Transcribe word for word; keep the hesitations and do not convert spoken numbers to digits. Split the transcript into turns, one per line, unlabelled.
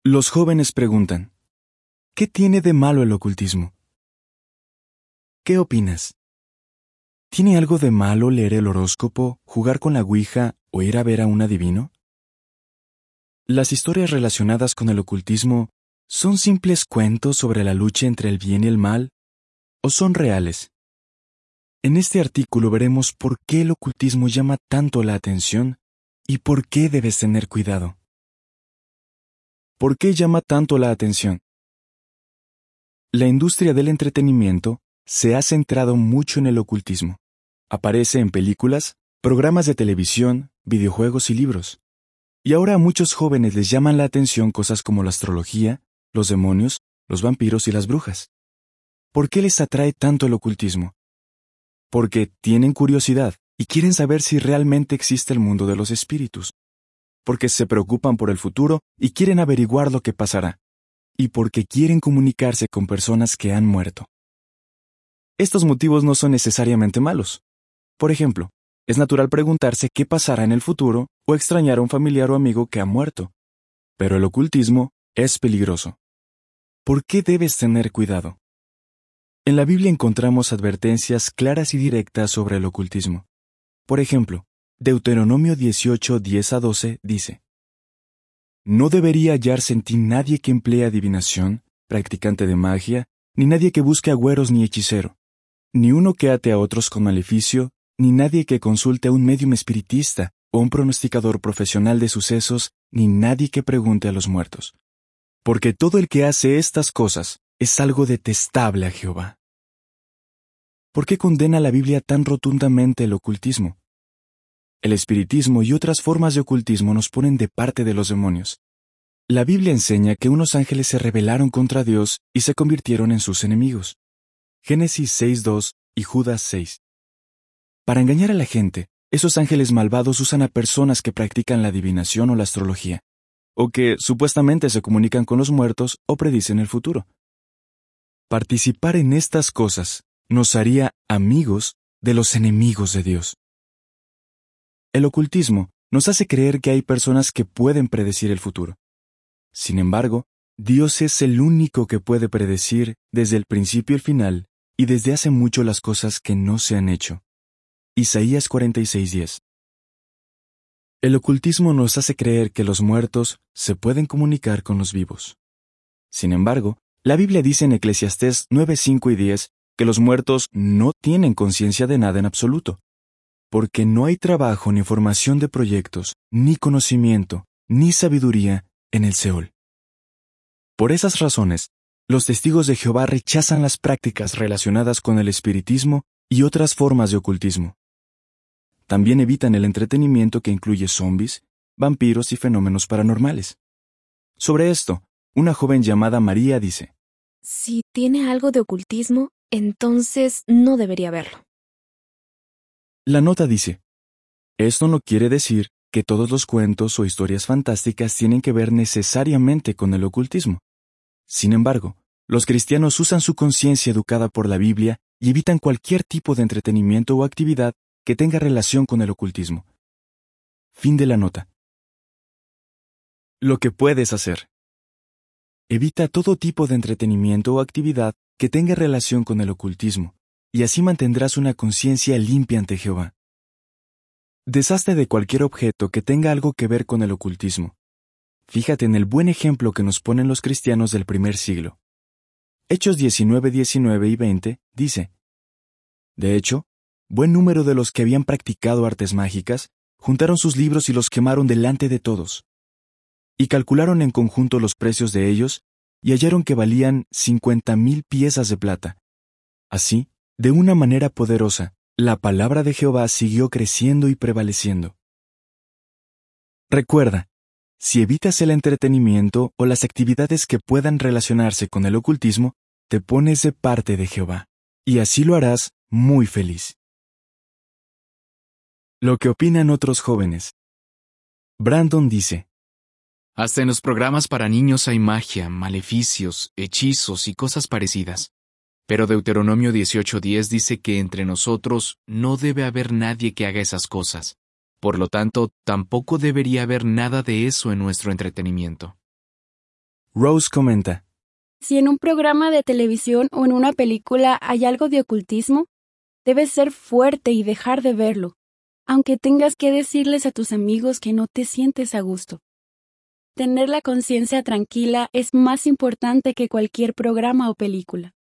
Los jóvenes preguntan, ¿qué tiene de malo el ocultismo? ¿Qué opinas? ¿Tiene algo de malo leer el horóscopo, jugar con la ouija o ir a ver a un adivino? Las historias relacionadas con el ocultismo ¿son simples cuentos sobre la lucha entre el bien y el mal? ¿O son reales? En este artículo veremos por qué el ocultismo llama tanto la atención y por qué debes tener cuidado. ¿Por qué llama tanto la atención? La industria del entretenimiento se ha centrado mucho en el ocultismo. Aparece en películas, programas de televisión, videojuegos y libros. Y ahora a muchos jóvenes les llaman la atención cosas como la astrología, los demonios, los vampiros y las brujas. ¿Por qué les atrae tanto el ocultismo? Porque tienen curiosidad y quieren saber si realmente existe el mundo de los espíritus. Porque se preocupan por el futuro y quieren averiguar lo que pasará. Y porque quieren comunicarse con personas que han muerto. Estos motivos no son necesariamente malos. Por ejemplo, es natural preguntarse qué pasará en el futuro o extrañar a un familiar o amigo que ha muerto. Pero el ocultismo es peligroso. ¿Por qué debes tener cuidado? En la Biblia encontramos advertencias claras y directas sobre el ocultismo. Por ejemplo, Deuteronomio dieciocho, diez a doce dice: No debería hallarse en ti nadie que emplee adivinación, practicante de magia, ni nadie que busque agüeros ni hechicero, ni uno que ate a otros con maleficio, ni nadie que consulte a un médium espiritista o un pronosticador profesional de sucesos, ni nadie que pregunte a los muertos. Porque todo el que hace estas cosas es algo detestable a Jehová. ¿Por qué condena la Biblia tan rotundamente el ocultismo? El espiritismo y otras formas de ocultismo nos ponen de parte de los demonios. La Biblia enseña que unos ángeles se rebelaron contra Dios y se convirtieron en sus enemigos. Génesis seis dos y Judas seis. Para engañar a la gente, esos ángeles malvados usan a personas que practican la adivinación o la astrología, o que supuestamente se comunican con los muertos o predicen el futuro. Participar en estas cosas nos haría amigos de los enemigos de Dios. El ocultismo nos hace creer que hay personas que pueden predecir el futuro. Sin embargo, Dios es el único que puede predecir desde el principio y el final y desde hace mucho las cosas que no se han hecho. Isaías cuarenta y seis diez. El ocultismo nos hace creer que los muertos se pueden comunicar con los vivos. Sin embargo, la Biblia dice en Eclesiastés nueve cinco y diez que los muertos no tienen conciencia de nada en absoluto, porque no hay trabajo ni formación de proyectos, ni conocimiento, ni sabiduría en el Seol. Por esas razones, los testigos de Jehová rechazan las prácticas relacionadas con el espiritismo y otras formas de ocultismo. También evitan el entretenimiento que incluye zombies, vampiros y fenómenos paranormales. Sobre esto, una joven llamada María dice:
Si tiene algo de ocultismo, entonces no debería verlo.
La nota dice: esto no quiere decir que todos los cuentos o historias fantásticas tienen que ver necesariamente con el ocultismo. Sin embargo, los cristianos usan su conciencia educada por la Biblia y evitan cualquier tipo de entretenimiento o actividad que tenga relación con el ocultismo. Fin de la nota. Lo que puedes hacer. Evita todo tipo de entretenimiento o actividad que tenga relación con el ocultismo, y así mantendrás una conciencia limpia ante Jehová. Deshazte de cualquier objeto que tenga algo que ver con el ocultismo. Fíjate en el buen ejemplo que nos ponen los cristianos del primer siglo. Hechos diecinueve, diecinueve y veinte dice: De hecho, buen número de los que habían practicado artes mágicas juntaron sus libros y los quemaron delante de todos. Y calcularon en conjunto los precios de ellos y hallaron que valían cincuenta mil piezas de plata. Así, de una manera poderosa, la palabra de Jehová siguió creciendo y prevaleciendo. Recuerda, si evitas el entretenimiento o las actividades que puedan relacionarse con el ocultismo, te pones de parte de Jehová, y así lo harás muy feliz. Lo que opinan otros jóvenes. Brandon dice:
Hasta en los programas para niños hay magia, maleficios, hechizos y cosas parecidas. Pero Deuteronomio dieciocho diez dice que entre nosotros no debe haber nadie que haga esas cosas. Por lo tanto, tampoco debería haber nada de eso en nuestro entretenimiento.
Rose comenta:
Si en un programa de televisión o en una película hay algo de ocultismo, debes ser fuerte y dejar de verlo, aunque tengas que decirles a tus amigos que no te sientes a gusto. Tener la conciencia tranquila es más importante que cualquier programa o película.